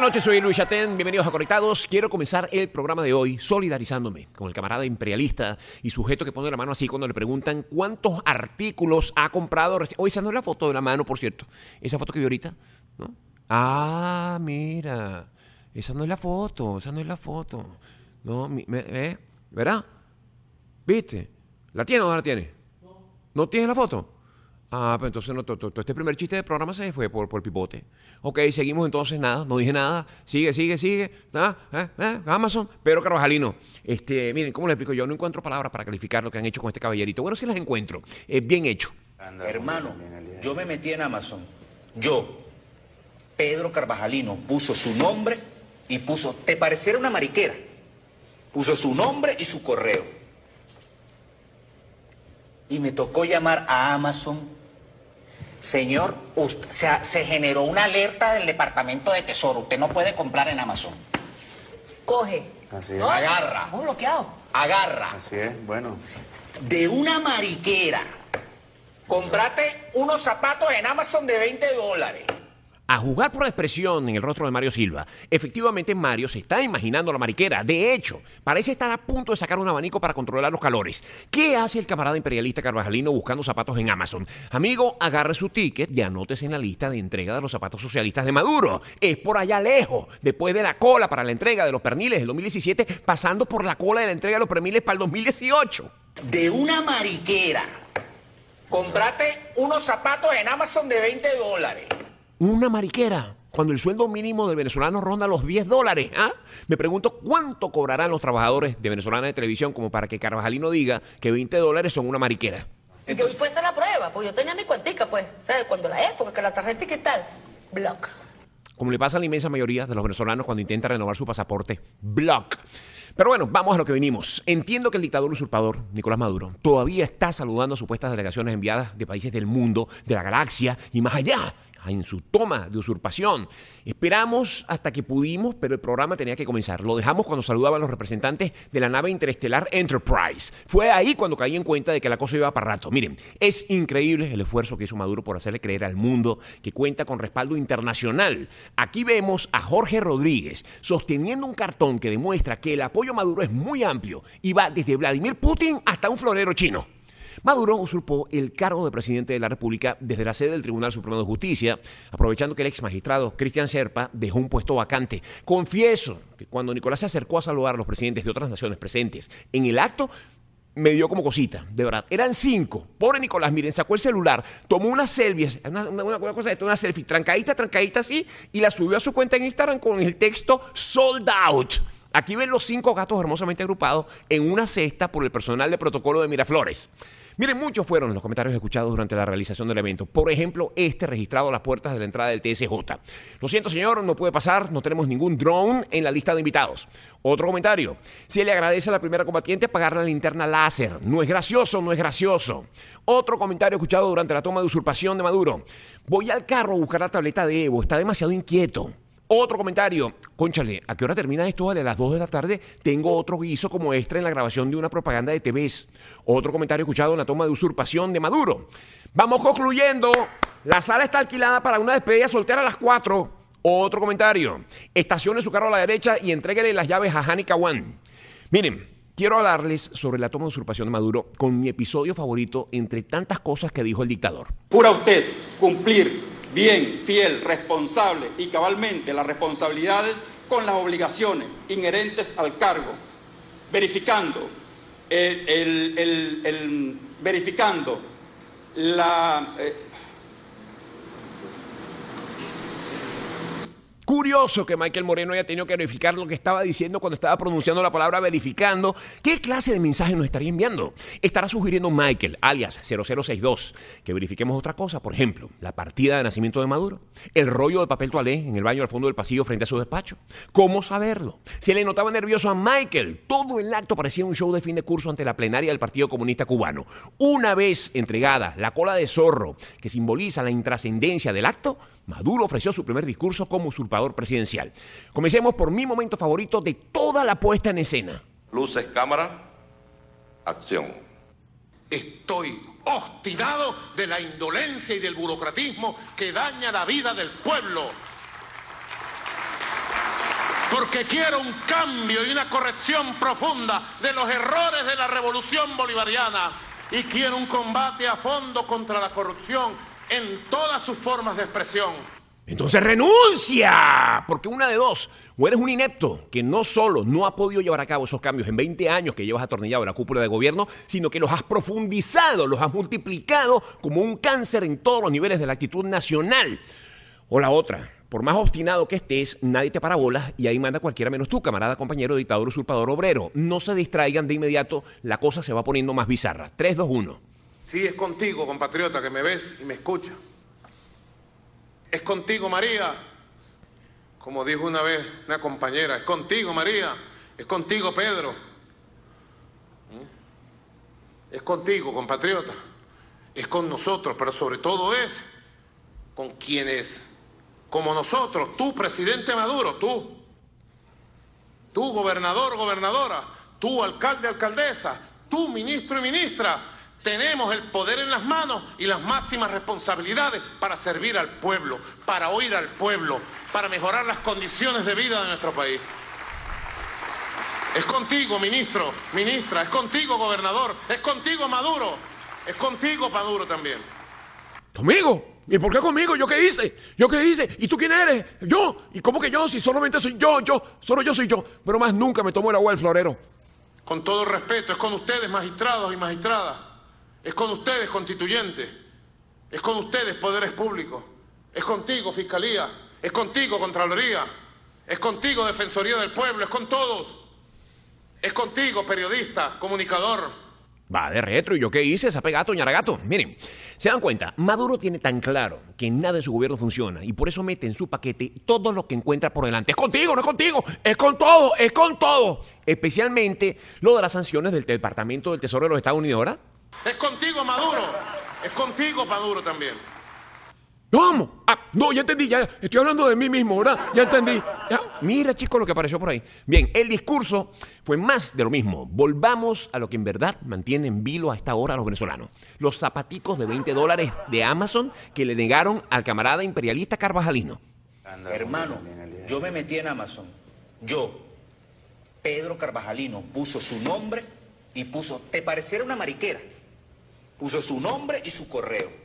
noches, soy Luis Chatén, bienvenidos a Conectados. Quiero comenzar el programa de hoy solidarizándome con el camarada imperialista y sujeto que pone la mano así cuando le preguntan cuántos artículos ha comprado. Hoy esa no es la foto de la mano, por cierto. Esa foto que vi ahorita, ¿no? Ah, mira, esa no es la foto. No, ¿verdad? ¿Viste? ¿La tiene o no la tiene? ¿No tiene la foto? Ah, pero entonces este primer chiste del programa se fue por el pipote. Ok, seguimos entonces, nada, no dije nada. Sigue. Amazon, Pedro Carvajalino. Miren, ¿cómo les explico? Yo no encuentro palabras para calificar lo que han hecho con este caballerito. Bueno, sí las encuentro. Bien hecho. Hermano, yo me metí en Amazon. Pedro Carvajalino, puso su nombre y puso, ¿te pareciera una mariquera? Puso su nombre y su correo. Y me tocó llamar a Amazon. Señor, se generó una alerta del Departamento de Tesoro. Usted no puede comprar en Amazon. Coge. Así es. ¿No? Agarra. Estamos bloqueados. Agarra. Así es, bueno. De una mariquera. Comprate unos zapatos en Amazon de $20. A juzgar por la expresión en el rostro de Mario Silva, efectivamente Mario se está imaginando la mariquera. De hecho, parece estar a punto de sacar un abanico para controlar los calores. ¿Qué hace el camarada imperialista Carvajalino buscando zapatos en Amazon? Amigo, agarre su ticket y anótese en la lista de entrega de los zapatos socialistas de Maduro. Es por allá lejos, después de la cola para la entrega de los perniles del 2017, pasando por la cola de la entrega de los perniles para el 2018. De una mariquera. Comprate unos zapatos en Amazon de $20. Una mariquera, cuando el sueldo mínimo del venezolano ronda los $10. ¿Ah? Me pregunto cuánto cobrarán los trabajadores de Venezolana de Televisión como para que Carvajalino diga que $20 son una mariquera. Y que hoy fuese la prueba, pues yo tenía mi cuentica, pues, ¿sabes? Cuando la época, que la tarjeta y qué tal, block. Como le pasa a la inmensa mayoría de los venezolanos cuando intentan renovar su pasaporte, block. Pero bueno, vamos a lo que vinimos. Entiendo que el dictador usurpador, Nicolás Maduro, todavía está saludando a supuestas delegaciones enviadas de países del mundo, de la galaxia y más allá, en su toma de usurpación. Esperamos hasta que pudimos, pero el programa tenía que comenzar. Lo dejamos cuando saludaban los representantes de la nave interestelar Enterprise. Fue ahí cuando caí en cuenta de que la cosa iba para rato. Miren, es increíble el esfuerzo que hizo Maduro por hacerle creer al mundo que cuenta con respaldo internacional. Aquí vemos a Jorge Rodríguez sosteniendo un cartón que demuestra que el apoyo a Maduro es muy amplio y va desde Vladimir Putin hasta un florero chino. Maduro usurpó el cargo de presidente de la República desde la sede del Tribunal Supremo de Justicia, aprovechando que el ex magistrado Cristian Serpa dejó un puesto vacante. Confieso que cuando Nicolás se acercó a saludar a los presidentes de otras naciones presentes en el acto, me dio como cosita, de verdad. Eran 5. Pobre Nicolás, miren, sacó el celular, tomó una selfie, una selfie, trancadita así, y la subió a su cuenta en Instagram con el texto sold out. Aquí ven los 5 gatos hermosamente agrupados en una cesta por el personal de protocolo de Miraflores. Miren, muchos fueron los comentarios escuchados durante la realización del evento. Por ejemplo, registrado a las puertas de la entrada del TSJ. Lo siento, señor, no puede pasar, no tenemos ningún drone en la lista de invitados. Otro comentario. Se le agradece a la primera combatiente pagar la linterna láser. No es gracioso. Otro comentario escuchado durante la toma de usurpación de Maduro. Voy al carro a buscar la tableta de Evo, está demasiado inquieto. Otro comentario, cónchale, ¿a qué hora termina esto? Vale, a las 2 de la tarde tengo otro guiso como extra en la grabación de una propaganda de TVs. Otro comentario escuchado en la toma de usurpación de Maduro. Vamos concluyendo, la sala está alquilada para una despedida soltera a las 4. Otro comentario, estacione su carro a la derecha y entréguele las llaves a Hani Kawan. Miren, quiero hablarles sobre la toma de usurpación de Maduro con mi episodio favorito entre tantas cosas que dijo el dictador. ¿Jura usted cumplir bien, fiel, responsable y cabalmente las responsabilidades con las obligaciones inherentes al cargo, verificando verificando la Curioso que Michael Moreno haya tenido que verificar lo que estaba diciendo cuando estaba pronunciando la palabra verificando. ¿Qué clase de mensaje nos estaría enviando? Estará sugiriendo Michael, alias 0062, que verifiquemos otra cosa. Por ejemplo, la partida de nacimiento de Maduro, el rollo de papel toalé en el baño al fondo del pasillo frente a su despacho. ¿Cómo saberlo? Se le notaba nervioso a Michael. Todo el acto parecía un show de fin de curso ante la plenaria del Partido Comunista Cubano. Una vez entregada la cola de zorro que simboliza la intrascendencia del acto, Maduro ofreció su primer discurso como usurpador presidencial. Comencemos por mi momento favorito de toda la puesta en escena. Luces, cámara, acción. Estoy obstinado de la indolencia y del burocratismo que daña la vida del pueblo. Porque quiero un cambio y una corrección profunda de los errores de la revolución bolivariana. Y quiero un combate a fondo contra la corrupción en todas sus formas de expresión. Entonces renuncia, porque una de dos, o eres un inepto que no solo no ha podido llevar a cabo esos cambios en 20 años que llevas atornillado en la cúpula de gobierno, sino que los has profundizado, los has multiplicado como un cáncer en todos los niveles de la actitud nacional. O la otra, por más obstinado que estés, nadie te para bolas y ahí manda cualquiera menos tú, camarada, compañero, dictador, usurpador, obrero. No se distraigan de inmediato, la cosa se va poniendo más bizarra. 3, 2, 1. Sí, es contigo, compatriota, que me ves y me escucha. Es contigo, María. Como dijo una vez una compañera, es contigo, María. Es contigo, Pedro. Es contigo, compatriota. Es con nosotros, pero sobre todo es con quienes, como nosotros, tú, presidente Maduro, tú gobernador, gobernadora, tú, alcalde, alcaldesa, tú, ministro y ministra, tenemos el poder en las manos y las máximas responsabilidades para servir al pueblo, para oír al pueblo, para mejorar las condiciones de vida de nuestro país. Es contigo, ministro, ministra, es contigo, gobernador, es contigo, Maduro, es contigo, Maduro también. ¿Conmigo? ¿Y por qué conmigo? ¿Yo qué hice? ¿Yo qué hice? ¿Y tú quién eres? ¿Yo? ¿Y cómo que yo? Si solamente soy yo, solo yo soy yo. Pero más nunca me tomo el agua del florero. Con todo respeto, es con ustedes, magistrados y magistradas. Es con ustedes, constituyentes. Es con ustedes, poderes públicos. Es contigo, Fiscalía. Es contigo, Contraloría. Es contigo, Defensoría del Pueblo. Es con todos. Es contigo, periodista, comunicador. Va de retro, ¿y yo qué hice? Sapegato, ñaragato. Miren, se dan cuenta, Maduro tiene tan claro que nada de su gobierno funciona y por eso mete en su paquete todo lo que encuentra por delante. Es contigo, no es contigo, es con todo, es con todo. Especialmente lo de las sanciones del Departamento del Tesoro de los Estados Unidos, ¿verdad? Es contigo, Maduro. Es contigo, Maduro también. ¿Cómo? No, ya entendí, ya estoy hablando de mí mismo, ¿verdad? Ya entendí. Ya. Mira, chicos, lo que apareció por ahí. Bien, el discurso fue más de lo mismo. Volvamos a lo que en verdad mantiene en vilo a esta hora a los venezolanos. Los zapaticos de $20 de Amazon que le negaron al camarada imperialista Carvajalino. Hermano, yo me metí en Amazon. Yo, Pedro Carvajalino, puso su nombre y puso, ¿te pareciera una mariquera? Puso su nombre y su correo.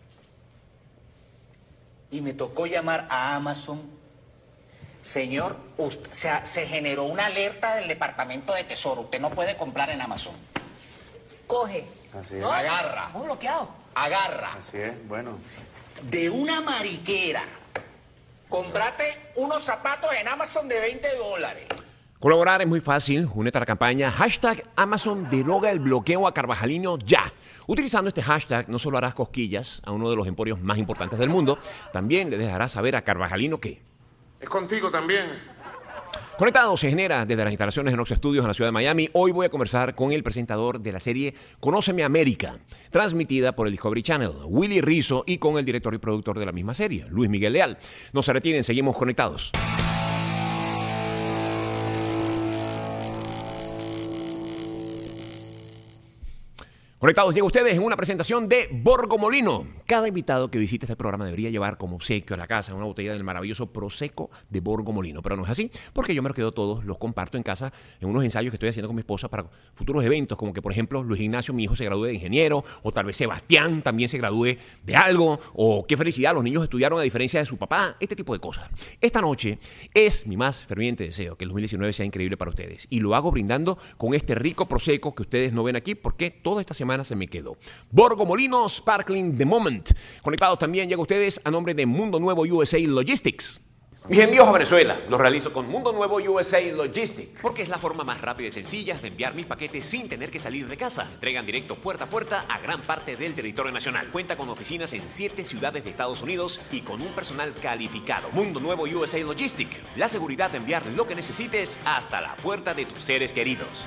Y me tocó llamar a Amazon. Señor, se generó una alerta del Departamento de Tesoro. Usted no puede comprar en Amazon. Coge. Así es. Agarra. Estamos bloqueados. Agarra. Así es, bueno. De una mariquera. Comprate unos zapatos en Amazon de $20. Colaborar es muy fácil. Únete a la campaña #Amazon deroga el bloqueo a Carvajalino ya. Utilizando este hashtag no solo harás cosquillas a uno de los emporios más importantes del mundo, también le dejarás saber a Carvajalino que... Es contigo también. Conectado se genera desde las instalaciones de Nox Studios en la ciudad de Miami. Hoy voy a conversar con el presentador de la serie Conóceme América, transmitida por el Discovery Channel, Willy Rizzo, y con el director y productor de la misma serie, Luis Miguel Leal. No se retiren, seguimos conectados. Conectados, llega ustedes en una presentación de Borgo Molino. Cada invitado que visite este programa debería llevar como obsequio a la casa una botella del maravilloso Prosecco de Borgo Molino. Pero no es así, porque yo me los quedo todos, los comparto en casa en unos ensayos que estoy haciendo con mi esposa para futuros eventos, como que, por ejemplo, Luis Ignacio, mi hijo, se gradúe de ingeniero, o tal vez Sebastián también se gradúe de algo, o qué felicidad, los niños estudiaron a diferencia de su papá, este tipo de cosas. Esta noche es mi más ferviente deseo que el 2019 sea increíble para ustedes. Y lo hago brindando con este rico Prosecco que ustedes no ven aquí, porque toda esta semana se me quedó. Borgo Molino Sparkling The Moment. Conectados también llega a ustedes a nombre de Mundo Nuevo USA Logistics. Mis envíos a Venezuela los realizo con Mundo Nuevo USA Logistics, porque es la forma más rápida y sencilla de enviar mis paquetes sin tener que salir de casa. Entregan directo puerta a puerta a gran parte del territorio nacional. Cuenta con oficinas en 7 ciudades de Estados Unidos y con un personal calificado. Mundo Nuevo USA Logistics, la seguridad de enviar lo que necesites hasta la puerta de tus seres queridos.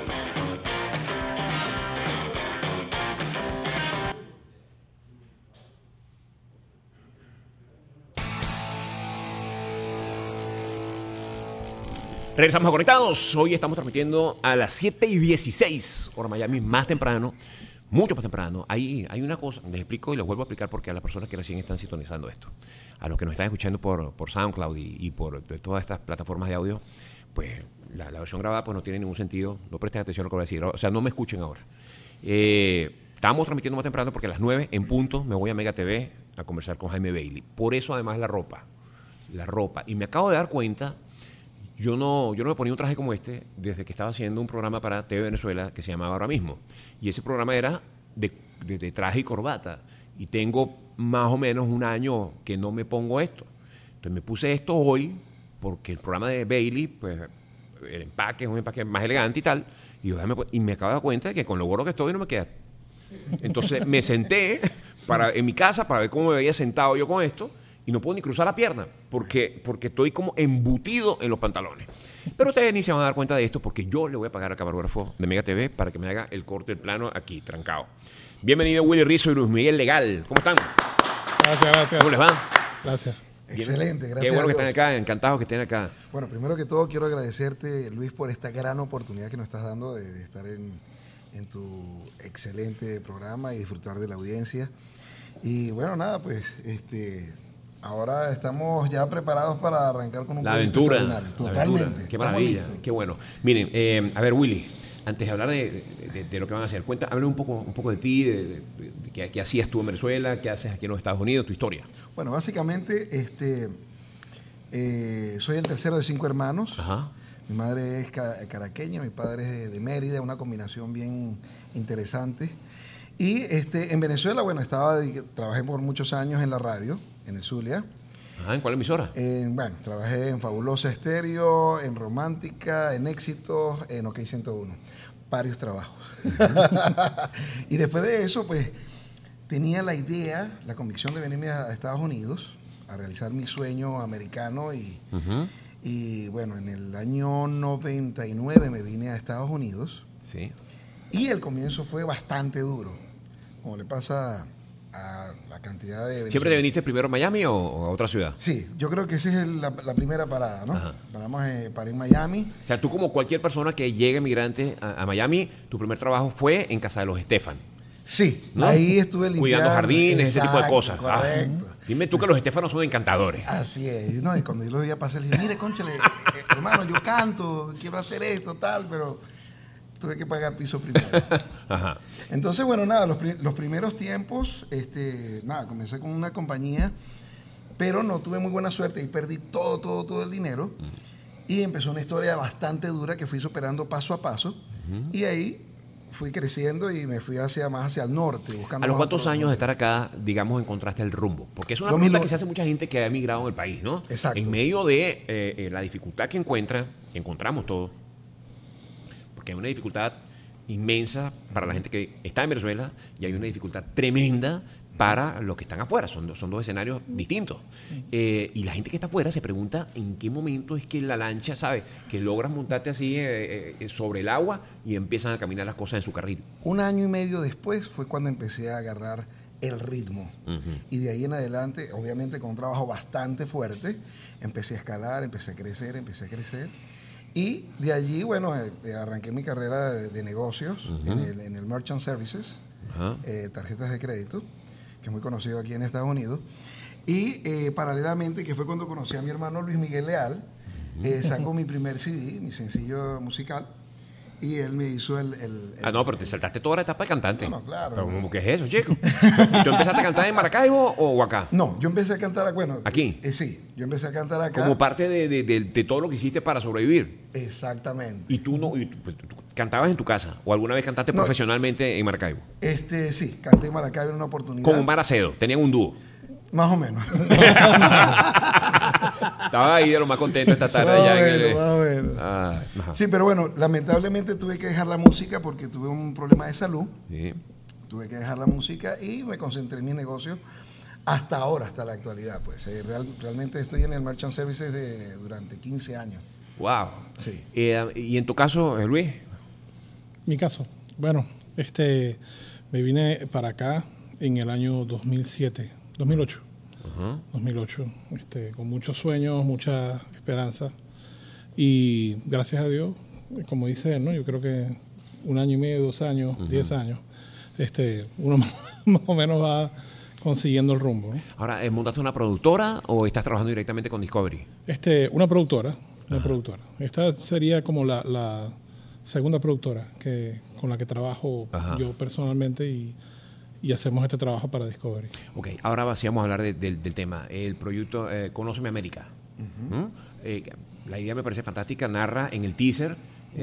Regresamos a Conectados. Hoy estamos transmitiendo a las 7:16, hora Miami, más temprano. mucho más temprano. Hay una cosa, les explico y les vuelvo a explicar porque a las personas que recién están sintonizando esto, a los que nos están escuchando por SoundCloud y por todas estas plataformas de audio, pues la versión grabada pues no tiene ningún sentido. No presten atención a lo que voy a decir. O sea, no me escuchen ahora. Estábamos transmitiendo más temprano porque a las 9 en punto me voy a Mega TV a conversar con Jaime Bailey. Por eso además la ropa. Y me acabo de dar cuenta, yo no me ponía un traje como este desde que estaba haciendo un programa para TV Venezuela que se llamaba Ahora Mismo. Y ese programa era de traje y corbata. Y tengo más o menos un año que no me pongo esto. Entonces me puse esto hoy porque el programa de Bailey, pues el empaque es un empaque más elegante y tal. Y me acabo de dar cuenta de que con lo gordo que estoy no me queda. Entonces me senté en mi casa para ver cómo me veía sentado yo con esto. Y no puedo ni cruzar la pierna porque estoy como embutido en los pantalones. Pero ustedes ni se van a dar cuenta de esto porque yo le voy a pagar al camarógrafo de Mega TV para que me haga el corte del plano aquí, trancado. Bienvenido Willy Rizzo y Luis Miguel Legal. ¿Cómo están? Gracias. ¿Cómo les va? Gracias. Excelente, gracias. Qué bueno que están acá, encantados que estén acá. Bueno, primero que todo quiero agradecerte, Luis, por esta gran oportunidad que nos estás dando de estar en tu excelente programa y disfrutar de la audiencia. Y bueno, nada, pues ahora estamos ya preparados para arrancar con un proyecto extraordinario. Totalmente. Qué maravilla, qué bueno. Miren, a ver, Willy, antes de hablar de lo que van a hacer, háblame un poco de ti, de qué hacías tú en Venezuela, qué haces aquí en los Estados Unidos, tu historia. Bueno, básicamente, soy el tercero de 5 hermanos. Ajá. Mi madre es caraqueña, mi padre es de Mérida, una combinación bien interesante. Y en Venezuela, bueno, trabajé por muchos años en la radio, en el Zulia. ¿En cuál emisora? Bueno, trabajé en Fabulosa Estéreo, en Romántica, en Éxitos, en OK 101. Varios trabajos. Y después de eso, pues, tenía la idea, la convicción de venirme a Estados Unidos a realizar mi sueño americano y bueno, en el año 99 me vine a Estados Unidos. Sí. Y el comienzo fue bastante duro, como le pasa a la cantidad de... ¿Siempre te viniste primero a Miami o a otra ciudad? Sí, yo creo que esa es la primera parada, ¿no? Ajá. Paré en Miami. O sea, tú como cualquier persona que llegue migrante a Miami, tu primer trabajo fue en casa de los Estefan. Sí, ¿no? Ahí estuve limpiando. Cuidando jardines, ese tipo de cosas. Correcto. Dime tú que los Estefanos son encantadores. Así es. No, y cuando yo los veía pasar, le dije, mire, cónchale, hermano, yo canto, quiero hacer esto, tal, pero tuve que pagar piso primero. Ajá. Entonces, bueno, nada, los primeros tiempos, comencé con una compañía, pero no tuve muy buena suerte y perdí todo el dinero. Y empezó una historia bastante dura que fui superando paso a paso. Y ahí fui creciendo y me fui más hacia el norte. Buscando ¿A los cuántos años de de estar acá, digamos, encontraste el rumbo? Porque es una pregunta que se hace mucha gente que ha emigrado en el país, ¿no? Exacto. En medio de la dificultad que encontramos todos, porque hay una dificultad inmensa para la gente que está en Venezuela y hay una dificultad tremenda para los que están afuera. Son dos escenarios distintos. Y la gente que está afuera se pregunta en qué momento es que la lancha, ¿sabes? Que logras montarte así sobre el agua y empiezan a caminar las cosas en su carril. 1 año y medio después fue cuando empecé a agarrar el ritmo. Y de ahí en adelante, obviamente con un trabajo bastante fuerte, empecé a escalar, empecé a crecer. Y de allí, bueno, arranqué mi carrera de negocios en el Merchant Services, tarjetas de crédito, que es muy conocido aquí en Estados Unidos. Y paralelamente, que fue cuando conocí a mi hermano Luis Miguel Leal, saco mi primer CD, mi sencillo musical, y él me hizo no, pero te saltaste toda la etapa de cantante. No, claro. Pero ¿cómo que es eso, chico? ¿Tú empezaste a cantar en Maracaibo o acá? No, yo empecé a cantar, ¿aquí? Sí, yo empecé a cantar acá. Como parte de todo lo que hiciste para sobrevivir. Exactamente. ¿Y tú cantabas en tu casa? ¿O alguna vez cantaste profesionalmente en Maracaibo? Sí, canté en Maracaibo en una oportunidad. Como Omar Acedo, tenían un dúo. Más o menos. Estaba ahí de lo más contento esta tarde. Más o menos. Sí, pero bueno, lamentablemente tuve que dejar la música porque tuve un problema de salud. Sí. Tuve que dejar la música y me concentré en mi negocio hasta ahora, hasta la actualidad. Pues realmente estoy en el Merchant Services durante 15 años. Wow. Sí. ¿Y en tu caso, Luis? Mi caso, bueno, me vine para acá en el año 2008. 2008, con muchos sueños, mucha esperanza. Y gracias a Dios, como dice él, ¿no? Yo creo que 1 año y medio, 2 años, 10 años, uno más o menos va consiguiendo el rumbo, ¿no? Ahora, ¿montaste una productora o estás trabajando directamente con Discovery? Una productora. Esta sería como la segunda productora con la que trabajo yo personalmente y hacemos este trabajo para Discovery. Ok, ahora sí vamos a hablar del tema. El proyecto Conóceme América. La idea me parece fantástica. Narra en el teaser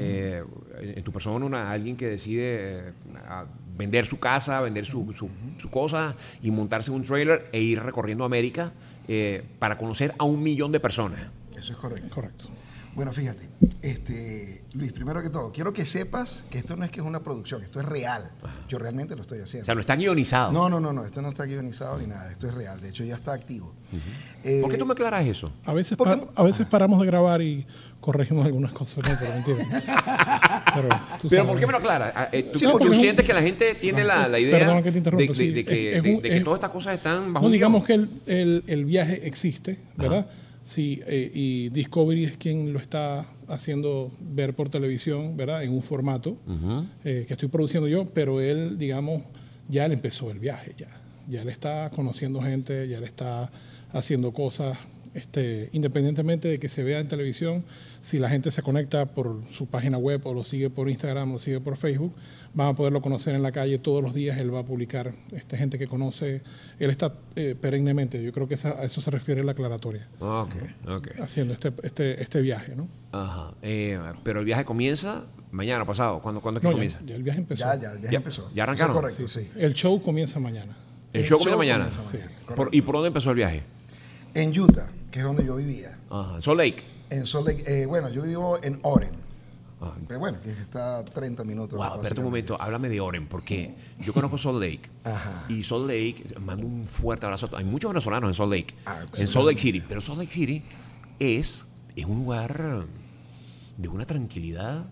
en tu persona alguien que decide vender su casa, vender su cosa y montarse en un trailer e ir recorriendo América para conocer a 1 millón de personas. Eso es correcto. Correcto. Bueno, fíjate, Luis, primero que todo, quiero que sepas que esto no es que es una producción, esto es real. Yo realmente lo estoy haciendo. O sea, no está guionizado. No, esto no está guionizado ni nada, esto es real, de hecho ya está activo. ¿Por qué tú me aclaras eso? A veces paramos de grabar y corregimos algunas cosas, no, pero mentira. Pero ¿por qué me lo aclaras? ¿Tú sientes que la gente tiene la idea perdón que te interrumpa, de que todas estas cosas están bajo no, un digamos guión? que el viaje existe, ¿verdad? Sí, y Discovery es quien lo está haciendo ver por televisión, ¿verdad? En un formato que estoy produciendo yo, pero él, digamos, ya él empezó el viaje, ya él está conociendo gente, ya él está haciendo cosas, independientemente de que se vea en televisión. Si la gente se conecta por su página web o lo sigue por Instagram o lo sigue por Facebook, van a poderlo conocer en la calle todos los días. Él va a publicar gente que conoce. Él está perennemente. Yo creo que a eso se refiere la aclaratoria. Okay. Haciendo este viaje, ¿no? Ajá. Pero el viaje comienza mañana, pasado. ¿Cuándo es que comienza? Ya el viaje empezó. Ya el viaje empezó. ¿Ya arrancaron? Eso es correcto, sí. El show comienza mañana. El show comienza mañana. ¿Y por dónde empezó el viaje? En Utah, que es donde yo vivía. Ajá. Salt Lake. En Salt Lake. Bueno, yo vivo en Oren. Pero bueno, que está a 30 minutos. Wow, espérate un momento, háblame de Oren, porque yo conozco Salt Lake. Ajá. Y Salt Lake, mando un fuerte abrazo. Hay muchos venezolanos en Salt Lake. En Salt Lake City. Pero Salt Lake City es un lugar de una tranquilidad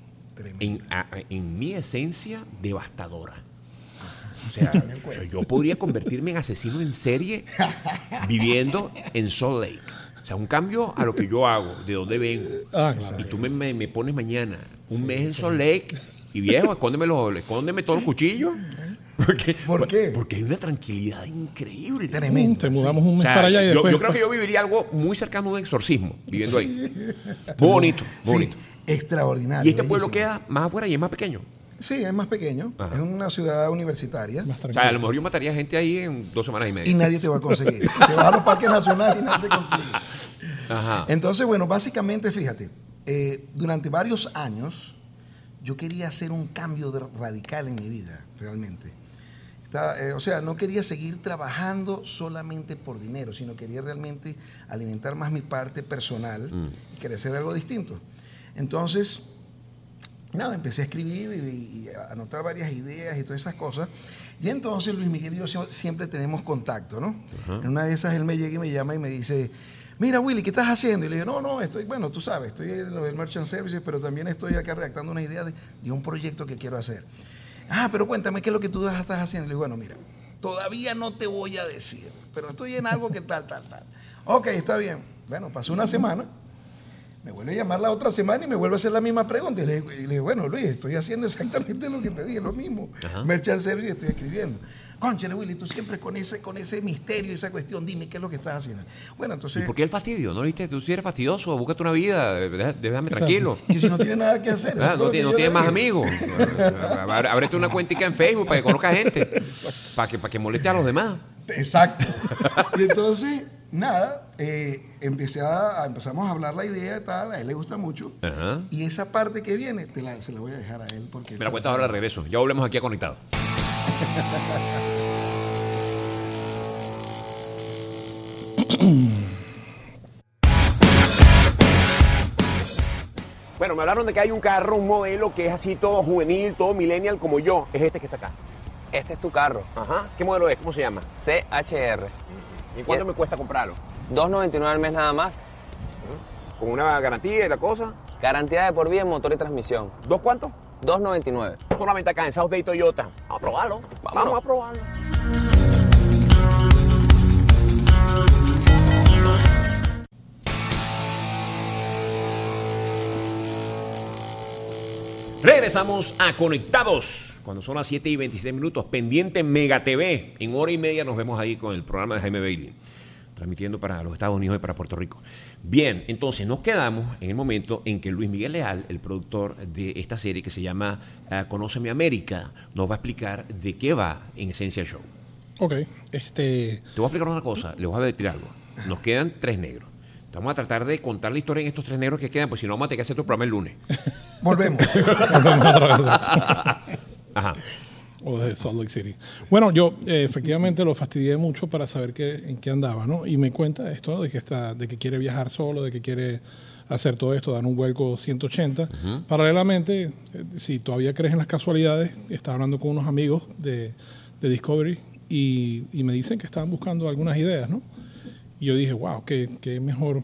en mi esencia devastadora. O sea, yo podría convertirme en asesino en serie viviendo en Salt Lake. O sea, un cambio a lo que yo hago, de dónde vengo. Claro. Y tú me pones mañana un mes en Salt Lake y viejo, escóndeme todos los cuchillos. ¿Por qué? Porque hay una tranquilidad increíble. Tremendo. Te mudamos un mes para allá y después... Yo creo que yo viviría algo muy cercano a un exorcismo viviendo ahí. Muy bonito. Sí, extraordinario. Y este pueblo queda más afuera y es más pequeño. Sí, es más pequeño. Ajá. Es una ciudad universitaria. O sea, a lo mejor yo mataría gente ahí en 2 semanas y media. Y nadie te va a conseguir. Te vas a los parques nacionales y nadie te consigue. Ajá. Entonces, bueno, básicamente, fíjate, durante varios años yo quería hacer un cambio radical en mi vida, realmente. O sea, no quería seguir trabajando solamente por dinero, sino quería realmente alimentar más mi parte personal y quería hacer algo distinto. Entonces... nada, empecé a escribir y a anotar varias ideas y todas esas cosas. Y entonces Luis Miguel y yo siempre tenemos contacto, ¿no? En una de esas él me llega y me llama y me dice, mira Willy, ¿qué estás haciendo? Y le digo, no, bueno, tú sabes, estoy en lo del Merchant Services, pero también estoy acá redactando una idea de un proyecto que quiero hacer. Pero cuéntame qué es lo que tú estás haciendo. Le digo, bueno, mira, todavía no te voy a decir, pero estoy en algo que tal. Ok, está bien. Bueno, pasó una semana. Me vuelve a llamar la otra semana y me vuelve a hacer la misma pregunta. Y le digo, bueno, Luis, estoy haciendo exactamente lo que te dije, lo mismo. Merchant Service, estoy escribiendo. Cónchale, Willy, tú siempre con ese misterio, esa cuestión, dime qué es lo que estás haciendo. Bueno, entonces... ¿Y por qué el fastidio? ¿No viste? Tú si eres fastidioso, búscate una vida, déjame tranquilo. Y si no tienes nada que hacer. No tienes más amigos. Ábrete una cuentica en Facebook para que conozca gente. Para que moleste a los demás. Exacto. Y entonces... nada, empezamos a hablar la idea y tal, a él le gusta mucho. Ajá. Y esa parte que viene, se la voy a dejar a él porque... Me la cuentas ahora de regreso. Ya volvemos aquí a Conectado. Bueno, me hablaron de que hay un carro, un modelo que es así todo juvenil, todo millennial como yo. Es este que está acá. Este es tu carro. Ajá. ¿Qué modelo es? ¿Cómo se llama? CHR. ¿Y cuánto me cuesta comprarlo? $2.99 al mes nada más. ¿Con una garantía y la cosa? Garantía de por vida en motor y transmisión. ¿2 cuánto? $2.99. Solamente acá en South Day Toyota. Vamos a probarlo. Vamos a probarlo. Regresamos a Conectados, cuando son las 7 y 27 minutos, pendiente Mega TV. En hora y media nos vemos ahí con el programa de Jaime Bailey, transmitiendo para los Estados Unidos y para Puerto Rico. Bien, entonces nos quedamos en el momento en que Luis Miguel Leal, el productor de esta serie que se llama Conóceme América, nos va a explicar de qué va en esencia el show. Ok, Te voy a explicar una cosa, le voy a decir algo. Nos quedan 3 negros. Vamos a tratar de contar la historia en estos 3 negros que quedan, pues si no vamos a tener que hacer tu programa el lunes. Volvemos. Ajá. O de Salt Lake City. Bueno, yo efectivamente lo fastidié mucho para saber en qué andaba, ¿no? Y me cuenta esto, ¿no? de que quiere viajar solo, de que quiere hacer todo esto, dar un vuelco 180. Paralelamente, si todavía crees en las casualidades, estaba hablando con unos amigos de Discovery y me dicen que estaban buscando algunas ideas, ¿no? Y yo dije, wow, qué mejor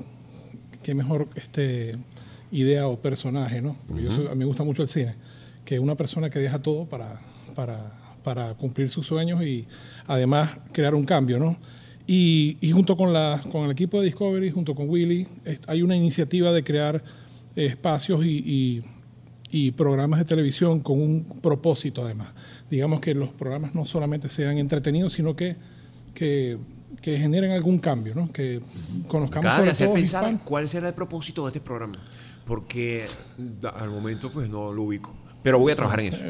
idea o personaje, ¿no? Porque a mí me gusta mucho el cine, que una persona que deja todo para cumplir sus sueños y además crear un cambio, ¿no? Y junto con el equipo de Discovery, junto con Willy, hay una iniciativa de crear espacios y programas de televisión con un propósito además. Digamos que los programas no solamente sean entretenidos, sino que generen algún cambio, ¿no? Que conozcamos sobre todo pensar hispanos. cuál será el propósito de este programa, porque al momento pues no lo ubico, pero voy a trabajar en eso.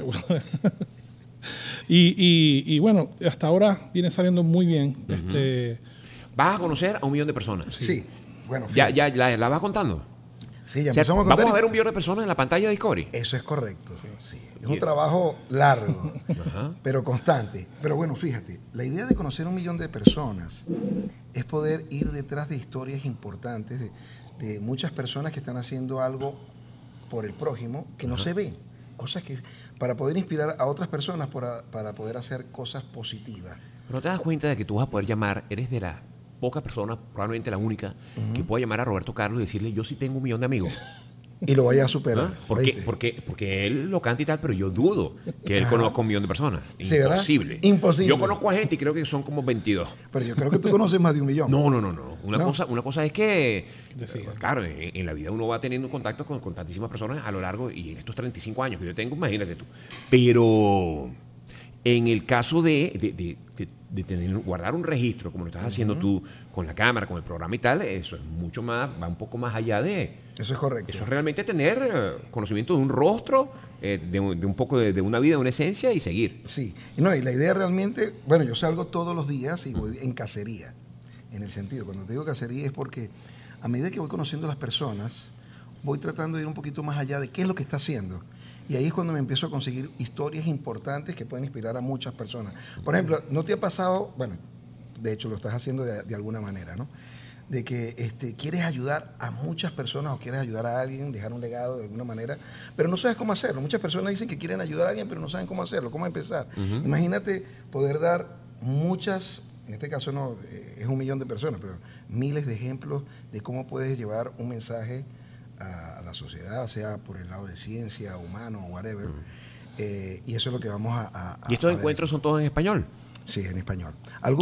Y bueno, hasta ahora viene saliendo muy bien. Vas a conocer a 1 millón de personas. Sí. Bueno, Ya la vas contando. Sí, ya O sea, empezamos a contar. vamos a ver 1 millón de personas en la pantalla de Discovery. Eso es correcto. Sí. Es un trabajo largo, pero constante. Pero bueno, fíjate, la idea de conocer a 1 millón de personas es poder ir detrás de historias importantes de muchas personas que están haciendo algo por el prójimo que no se ve. Cosas que para poder inspirar a otras personas para poder hacer cosas positivas. Pero no te das cuenta de que tú vas a poder llamar, eres de las pocas personas, probablemente la única, que pueda llamar a Roberto Carlos y decirle, yo sí tengo 1 millón de amigos. Y lo vaya a superar. Porque él lo canta y tal, pero yo dudo que él conozca 1 millón de personas. Sí, Imposible. ¿verdad? Imposible. Yo conozco a gente y creo que son como 22. Pero yo creo que tú conoces más de 1 millón. No. Una cosa es que, claro, en la vida uno va teniendo contactos con tantísimas personas a lo largo, y en estos 35 años que yo tengo, imagínate tú. Pero en el caso de guardar un registro, como lo estás haciendo tú, con la cámara, con el programa y tal, eso es mucho más, va un poco más allá de... Eso es correcto. Eso es realmente tener conocimiento de un rostro, de un poco de una vida, de una esencia y seguir. Sí. Y la idea realmente, bueno, yo salgo todos los días y voy en cacería. En el sentido, cuando te digo cacería es porque a medida que voy conociendo a las personas, voy tratando de ir un poquito más allá de qué es lo que está haciendo. Y ahí es cuando me empiezo a conseguir historias importantes que pueden inspirar a muchas personas. Por ejemplo, ¿no te ha pasado, bueno, de hecho lo estás haciendo de alguna manera, ¿no? De que quieres ayudar a muchas personas o quieres ayudar a alguien, dejar un legado de alguna manera, pero no sabes cómo hacerlo. Muchas personas dicen que quieren ayudar a alguien, pero no saben cómo hacerlo, cómo empezar. Imagínate poder dar muchas, en este caso no es 1 millón de personas, pero miles de ejemplos de cómo puedes llevar un mensaje a la sociedad, sea por el lado de ciencia, humano, whatever. Y eso es lo que vamos a ¿Y estos a ver encuentros aquí. son todos en español? Sí, en español.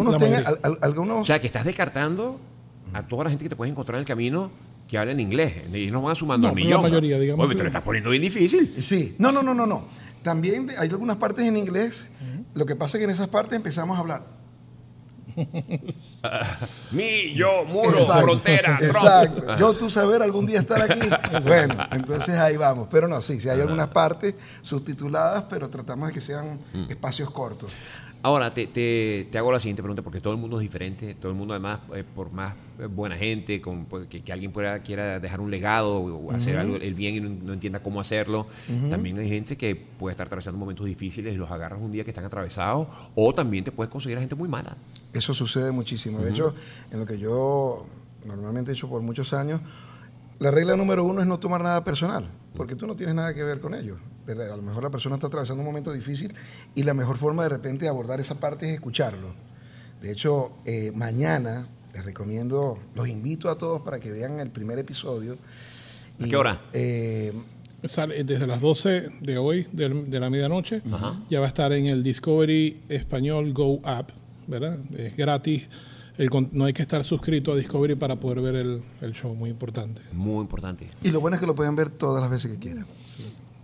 Algunos O sea, que estás descartando a toda la gente que te puedes encontrar en el camino que habla en inglés. Y nos van sumando No, al pero millón. la mayoría, digamos Oye, que- te lo estás poniendo bien difícil. Sí. No. También hay algunas partes en inglés. Lo que pasa es que en esas partes empezamos a hablar. Yo, muro, frontera, Trump. Exacto. Yo, tú saber algún día estar aquí. Bueno, entonces ahí vamos. Pero no, sí hay algunas partes subtituladas, pero tratamos de que sean espacios cortos. Ahora, te hago la siguiente pregunta, porque todo el mundo es diferente, todo el mundo además, por más buena gente, que alguien quiera dejar un legado o hacer algo, el bien y no entienda cómo hacerlo, también hay gente que puede estar atravesando momentos difíciles y los agarras un día que están atravesados, o también te puedes conseguir a gente muy mala. Eso sucede muchísimo. De hecho, en lo que yo normalmente he hecho por muchos años, la regla número 1 es no tomar nada personal, porque tú no tienes nada que ver con ellos. A lo mejor la persona está atravesando un momento difícil y la mejor forma de repente de abordar esa parte es escucharlo. De hecho, mañana les recomiendo, los invito a todos para que vean el primer episodio. ¿A qué hora? Sale desde las 12 de hoy, de la medianoche. Ya va a estar en el Discovery Español Go app, ¿verdad? Es gratis. No hay que estar suscrito a Discovery para poder ver el show, muy importante. Muy importante. Y lo bueno es que lo pueden ver todas las veces que quieran.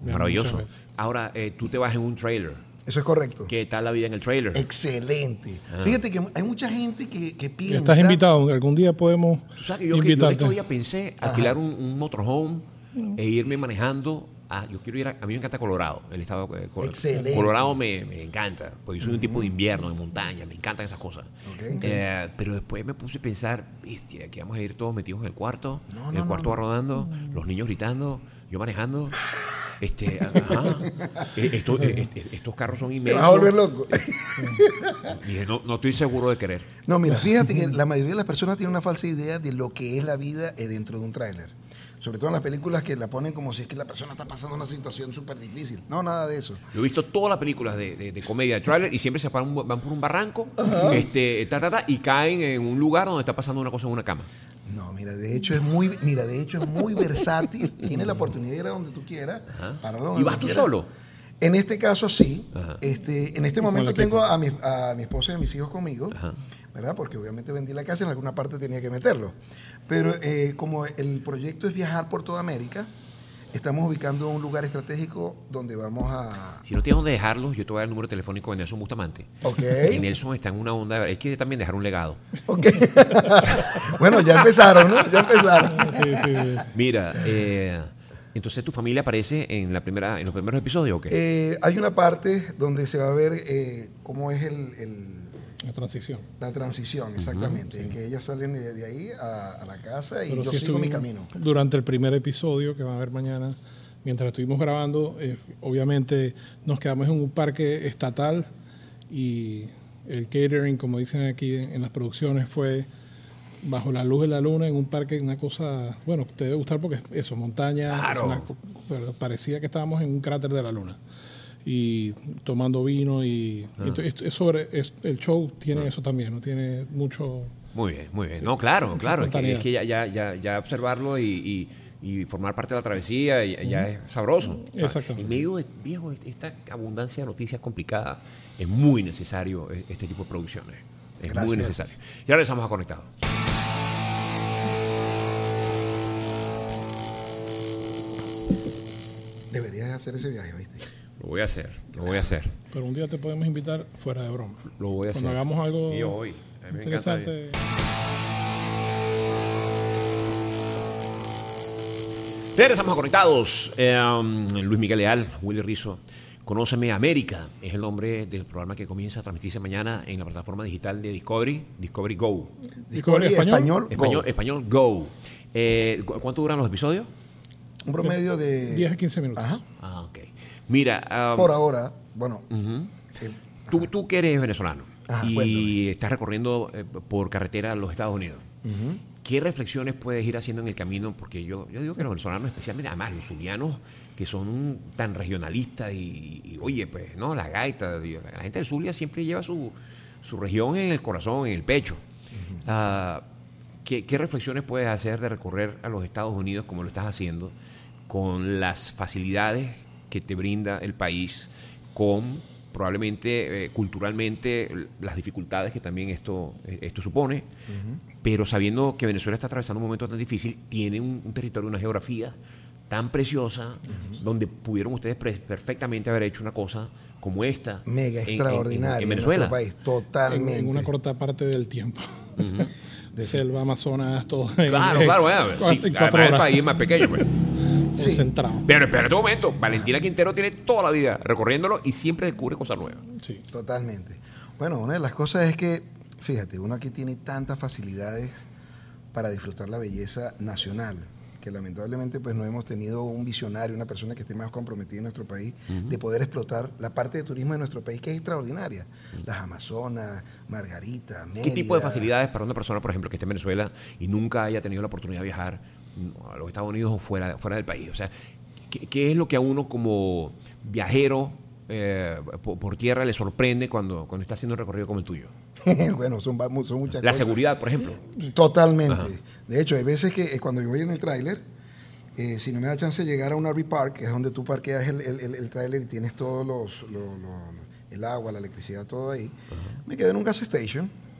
Maravilloso. muchas veces. Ahora, tú te vas en un trailer. Eso es correcto. ¿Qué tal la vida en el trailer? Excelente. Fíjate que hay mucha gente que piensa... Estás invitado, algún día podemos Tú sabes que yo invitarte. estos días pensé alquilar un motorhome e irme manejando. Yo quiero ir a mí me encanta Colorado, el estado de Excelente. Colorado me encanta, porque yo soy un tipo de invierno, de montaña, me encantan esas cosas. Ok. Pero después me puse a pensar, bestia, que vamos a ir todos metidos en el cuarto, No, en el no, cuarto va rodando, los niños gritando, yo manejando. Ajá. Estos carros son Te inmensos. vas a volver loco. Dije, no estoy seguro de querer. No, mira, fíjate que la mayoría de las personas tienen una falsa idea de lo que es la vida dentro de un tráiler. Sobre todo en las películas que la ponen como si es que la persona está pasando una situación súper difícil. No, nada de eso. Yo he visto todas las películas de comedia de trailer y siempre se van por un barranco y caen en un lugar donde está pasando una cosa en una cama. No, mira, de hecho es muy versátil. Tienes la oportunidad de ir a donde tú quieras. Páralo donde ¿Y vas tú tú quieras. solo? En este caso sí. Ajá. En este momento tengo a mi esposa y a mis hijos conmigo, ¿verdad? Porque obviamente vendí la casa, en alguna parte tenía que meterlo. Pero como el proyecto es viajar por toda América, estamos ubicando un lugar estratégico donde vamos a... Si no tienes dónde dejarlos, yo te voy a dar el número de telefónico de Nelson Bustamante. Ok. Y Nelson está en una onda, él quiere también dejar un legado. Ok. Bueno, ya empezaron, ¿no? Ya empezaron. Sí. Mira, entonces tu familia aparece en los primeros episodios, ¿o qué? Hay una parte donde se va a ver cómo es La transición. exactamente, en que ellas salen de ahí a la casa y Pero yo sí sigo mi estuvimos camino. Durante el primer episodio que van a ver mañana, mientras estuvimos grabando, obviamente nos quedamos en un parque estatal y el catering, como dicen aquí en las producciones, fue bajo la luz de la luna en un parque, una cosa, bueno, te debe gustar porque es eso, montaña, Claro. pero parecía que estábamos en un cráter de la luna y tomando vino y entonces el show tiene eso también, no tiene mucho. Muy bien. No, claro. Es que ya observarlo y formar parte de la travesía ya es sabroso. O sea, Exactamente. en medio de, viejo, esta abundancia de noticias complicadas, es muy necesario este tipo de producciones. Es Gracias. muy necesario. Ya regresamos a Conectados. Deberías hacer ese viaje, ¿viste? Lo voy a hacer. Pero un día te podemos invitar fuera de broma. Lo voy a Cuando hacer. hagamos algo Y yo voy. A mí me encanta. interesante. Regresamos a Conectados. Luis Miguel Leal, Willy Rizzo. Conóceme América es el nombre del programa que comienza a transmitirse mañana en la plataforma digital de Discovery Go. Discovery español. Español Go. ¿Cuánto duran los episodios? Un promedio de 10 a 15 minutos. Ajá. Ok. Mira, Por ahora, bueno, tú que eres venezolano Ajá, y cuéntame. estás recorriendo por carretera a los Estados Unidos, ¿qué reflexiones puedes ir haciendo en el camino? Porque yo digo que los venezolanos, especialmente, además los zulianos, que son tan regionalistas y oye, pues, ¿no? La gaita, la gente del Zulia siempre lleva su región en el corazón, en el pecho. ¿Qué reflexiones puedes hacer de recorrer a los Estados Unidos como lo estás haciendo, con las facilidades que te brinda el país, con probablemente culturalmente las dificultades que también esto supone, pero sabiendo que Venezuela está atravesando un momento tan difícil, tiene un territorio, una geografía tan preciosa, donde pudieron ustedes perfectamente haber hecho una cosa como esta mega en extraordinaria en Venezuela. nuestro país, totalmente. En una corta parte del tiempo. Selva, Amazonas, todo. Claro, bueno, sí, en 4 además el horas. país es más pequeño, pues. Sí. Concentrado. Pero espérate un momento, Valentina Quintero tiene toda la vida recorriéndolo y siempre descubre cosas nuevas. Sí. Totalmente. Bueno, una de las cosas es que, fíjate, uno aquí tiene tantas facilidades para disfrutar la belleza nacional, que lamentablemente pues no hemos tenido un visionario, una persona que esté más comprometida en nuestro país, de poder explotar la parte de turismo de nuestro país, que es extraordinaria. Las Amazonas, Margarita, Mérida. ¿Qué tipo de facilidades para una persona, por ejemplo, que esté en Venezuela y nunca haya tenido la oportunidad de viajar a los Estados Unidos o fuera del país? O sea, ¿qué es lo que a uno como viajero por tierra le sorprende cuando está haciendo un recorrido como el tuyo? Bueno, son muchas cosas. La seguridad, por ejemplo. Totalmente. Ajá. De hecho, hay veces que cuando yo voy en el tráiler, si no me da chance de llegar a un RV Park, que es donde tú parqueas el tráiler y tienes todos el agua, la electricidad, todo ahí, me quedo en un gas station,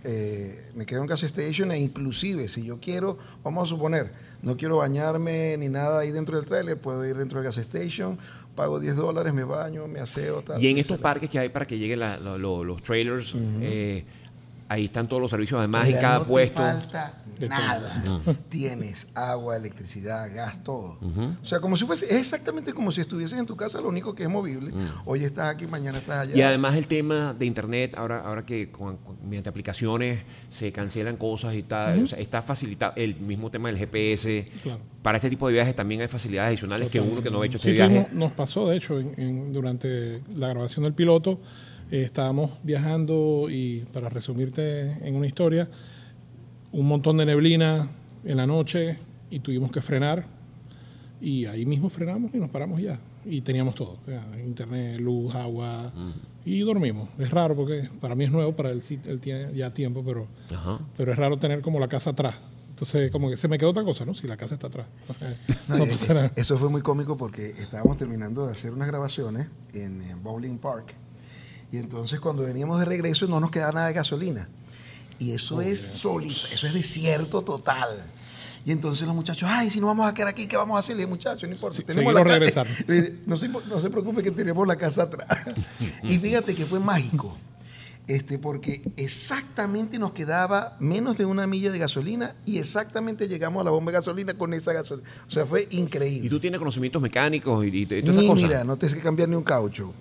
me quedo en gas station e inclusive si yo quiero, vamos a suponer, no quiero bañarme ni nada ahí dentro del tráiler, puedo ir dentro del gas station, pago $10, me baño, me aseo, tal. Y en estos parques que hay para que lleguen los trailers, ahí están todos los servicios, además Mira, en cada no puesto. te falta nada. Tienes agua, electricidad, gas, todo. O sea, como si fuese, es exactamente como si estuvieses en tu casa, lo único que es movible. Hoy estás aquí, mañana estás allá. Y además el tema de internet, ahora que mediante aplicaciones se cancelan cosas y tal, o sea, está facilitado el mismo tema del GPS. Claro. Para este tipo de viajes también hay facilidades adicionales que uno que no ha hecho este Sí, viaje. nos pasó, de hecho, durante la grabación del piloto, estábamos viajando y, para resumirte en una historia, un montón de neblina en la noche y tuvimos que frenar y ahí mismo frenamos y nos paramos ya. Y teníamos todo, ya, internet, luz, agua y dormimos. Es raro porque para mí es nuevo, para él sí, él tiene ya tiempo, pero es raro tener como la casa atrás. Entonces, como que se me quedó otra cosa, ¿no? Si la casa está atrás. No pasa nada. Eso fue muy cómico porque estábamos terminando de hacer unas grabaciones en Bowling Park. Y entonces cuando veníamos de regreso no nos quedaba nada de gasolina. Y eso es solito, eso es desierto total. Y entonces los muchachos, ay, si no vamos a quedar aquí, ¿qué vamos a hacer? Y muchachos, no importa. Sí, tenemos seguimos regresando. No se preocupe que tenemos la casa atrás. Y fíjate que fue mágico. Porque exactamente nos quedaba menos de 1 milla de gasolina y exactamente llegamos a la bomba de gasolina con esa gasolina. O sea, fue increíble. ¿Y tú tienes conocimientos mecánicos y todas esas cosas? Mira, no tienes que cambiar ni un caucho.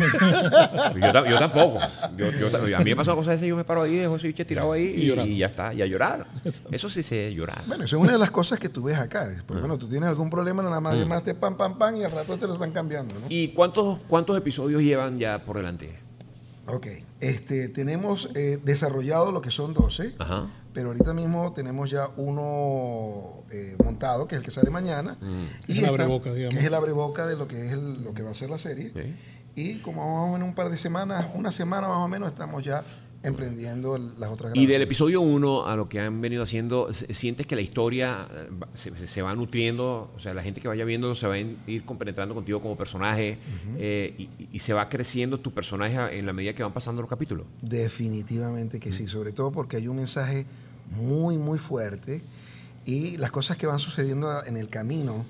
Yo tampoco. A mí me pasó cosas esas, yo me paro ahí, dejo ese biche tirado ahí y ya está, y a llorar. Eso sí sé llorar. Bueno, eso es una de las cosas que tú ves acá. Por lo menos tú tienes algún problema, nada más te pam, y al rato te lo están cambiando, ¿no? ¿Y cuántos episodios llevan ya por delante? Ok, tenemos desarrollado lo que son 12, pero ahorita mismo tenemos ya uno montado, que es el que sale mañana. Y el abreboca, digamos. Que es el abreboca de lo que es lo que va a ser la serie. Sí. Y como en un par de semanas, una semana más o menos, estamos ya emprendiendo las otras Y del grabaciones. episodio 1 a lo que han venido haciendo, ¿sientes que la historia se va nutriendo? O sea, la gente que vaya viendo se va a ir compenetrando contigo como personaje y se va creciendo tu personaje en la medida que van pasando los capítulos. Definitivamente que sí, sobre todo porque hay un mensaje muy, muy fuerte y las cosas que van sucediendo en el camino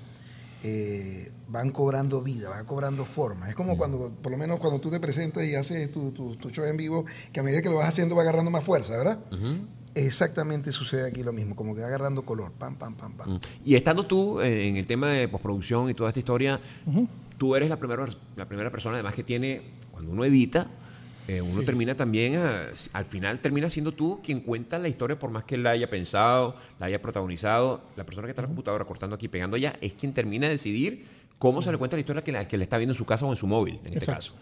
van cobrando vida, van cobrando forma. Es como cuando, por lo menos cuando tú te presentas y haces tu show en vivo, que a medida que lo vas haciendo va agarrando más fuerza, ¿verdad? Exactamente sucede aquí lo mismo, como que va agarrando color, pam. Y estando tú en el tema de postproducción y toda esta historia, tú eres la primera persona además que tiene, cuando uno edita, uno termina también, al final termina siendo tú quien cuenta la historia, por más que él la haya pensado, la haya protagonizado. La persona que está en la computadora cortando aquí, pegando allá, es quien termina de decidir cómo se le cuenta la historia al que le está viendo en su casa o en su móvil, en este caso.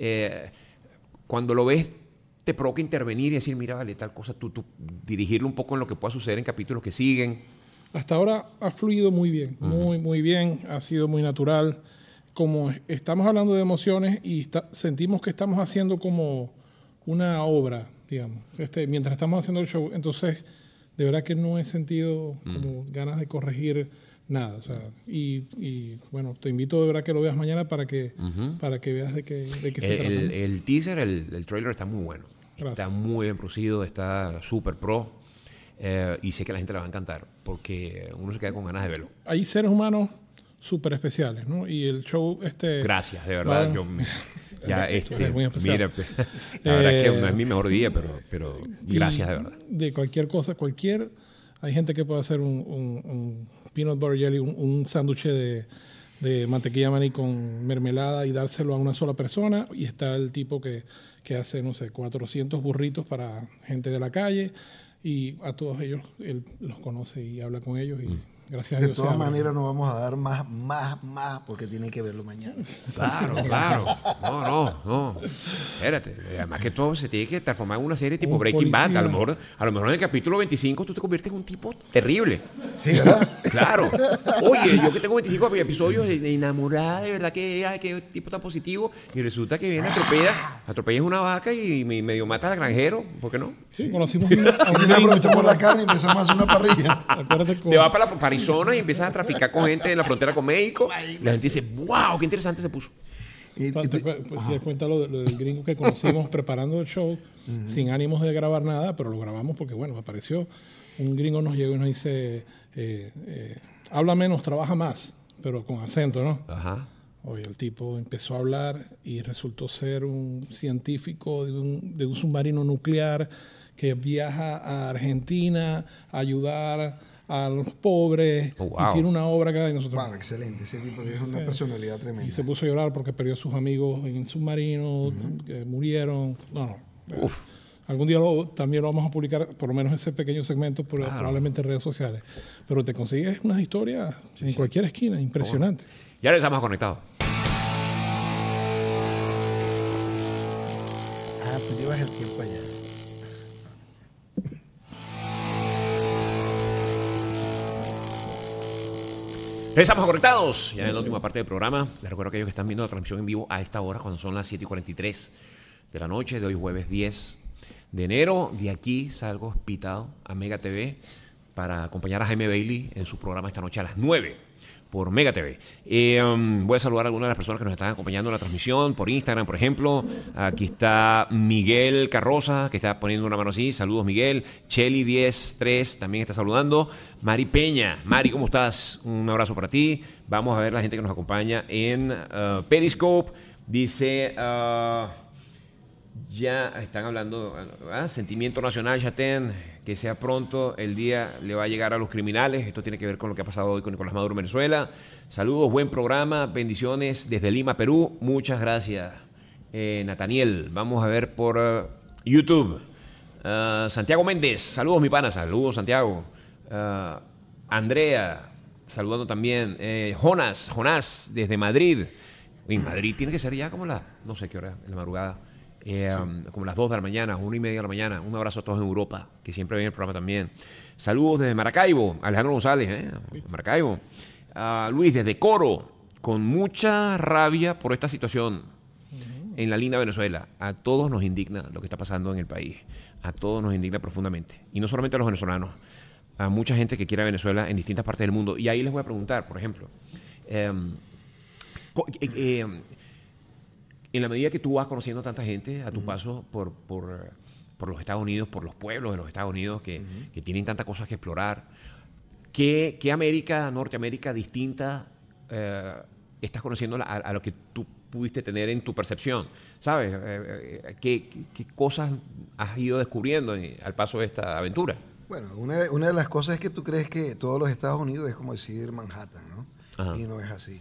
Cuando lo ves, te provoca intervenir y decir, mira, vale, tal cosa, tú dirigirlo un poco en lo que pueda suceder en capítulos que siguen. Hasta ahora ha fluido muy bien, muy bien, ha sido muy natural. Como estamos hablando de emociones y sentimos que estamos haciendo como una obra, digamos, mientras estamos haciendo el show, entonces de verdad que no he sentido como ganas de corregir nada. O sea, y bueno, te invito de verdad que lo veas mañana para que veas de qué se trata. El teaser, el trailer está muy bueno. Gracias. Está muy bien producido, está súper pro. Y sé que a la gente le va a encantar porque uno se queda con ganas de verlo. Hay seres humanos súper especiales, ¿no? Y el show Gracias, de verdad. Yo Muy especial. Mira, la verdad es que no es mi mejor día, pero gracias, de verdad. De cualquier cosa, hay gente que puede hacer un peanut butter jelly, un sándwich de mantequilla maní con mermelada y dárselo a una sola persona. Y está el tipo que hace, no sé, 400 burritos para gente de la calle. Y a todos ellos él los conoce y habla con ellos. Y gracias a Dios. De todas maneras, nos vamos a dar más, porque tienen que verlo mañana. Claro. No. Espérate. Además que todo se tiene que transformar en una serie tipo Breaking Bad. A lo mejor en el capítulo 25 tú te conviertes en un tipo terrible. Sí, ¿verdad? Claro. Oye, yo que tengo 25 episodios de enamorada, de verdad qué tipo tan positivo. Y resulta que viene atropellas una vaca y medio mata al granjero. ¿Por qué no? Sí, conocimos Y aprovechamos la carne y empezamos a hacer una parrilla. Acuérdate Te vas para Arizona y empiezas a traficar con gente en la frontera con México. Y la gente dice, wow, qué interesante se puso. Cuenta lo del gringo que conocimos preparando el show, sin ánimos de grabar nada, pero lo grabamos porque, bueno, apareció. Un gringo nos llegó y nos dice, habla menos, trabaja más, pero con acento, ¿no? Ajá. Oye, el tipo empezó a hablar y resultó ser un científico de un submarino nuclear que viaja a Argentina a ayudar a los pobres y tiene una obra acá y nosotros... Wow, excelente. Ese tipo es una personalidad tremenda. Y se puso a llorar porque perdió a sus amigos en el submarino, que murieron. Uf. Algún día también lo vamos a publicar, por lo menos ese pequeño segmento, probablemente en redes sociales. Pero te consigues unas historias en cualquier esquina, impresionante. Ya regresamos conectados. Tú llevas el tiempo allá. Regresamos conectados, ya en la última parte del programa. Les recuerdo a aquellos que están viendo la transmisión en vivo a esta hora, cuando son las 7:43 de la noche de hoy, jueves 10 de enero. De aquí salgo hospitado a Mega TV para acompañar a Jaime Bailey en su programa esta noche a las 9 por Mega TV. Voy a saludar a algunas de las personas que nos están acompañando en la transmisión por Instagram, por ejemplo. Aquí está Miguel Carroza, que está poniendo una mano así. Saludos, Miguel. Cheli103 también está saludando. Mari Peña. Mari, ¿cómo estás? Un abrazo para ti. Vamos a ver la gente que nos acompaña en Periscope. Dice... ya están hablando, sentimiento nacional, Chatén, que sea pronto el día le va a llegar a los criminales. Esto tiene que ver con lo que ha pasado hoy con Nicolás Maduro en Venezuela. Saludos, buen programa, bendiciones desde Lima, Perú. Muchas gracias, Nathaniel. Vamos a ver por YouTube. Santiago Méndez, saludos, mi pana, saludos, Santiago. Andrea, saludando también. Jonás, desde Madrid. En Madrid tiene que ser ya como no sé qué hora, en la madrugada. Como las 2 de la mañana, 1:30 de la mañana. Un abrazo a todos en Europa, que siempre ven el programa también. Saludos desde Maracaibo, Alejandro González, Maracaibo. Luis, desde Coro, con mucha rabia por esta situación en la linda Venezuela. A todos nos indigna lo que está pasando en el país. A todos nos indigna profundamente. Y no solamente a los venezolanos, a mucha gente que quiere a Venezuela en distintas partes del mundo. Y ahí les voy a preguntar, por ejemplo, en la medida que tú vas conociendo a tanta gente a tu paso por los Estados Unidos, por los pueblos de los Estados Unidos que tienen tantas cosas que explorar, ¿qué América, Norteamérica distinta estás conociendo a lo que tú pudiste tener en tu percepción? ¿Sabes? ¿Qué cosas has ido descubriendo al paso de esta aventura? Bueno, una de las cosas es que tú crees que todos los Estados Unidos es como decir Manhattan, ¿no? Ajá. Y no es así.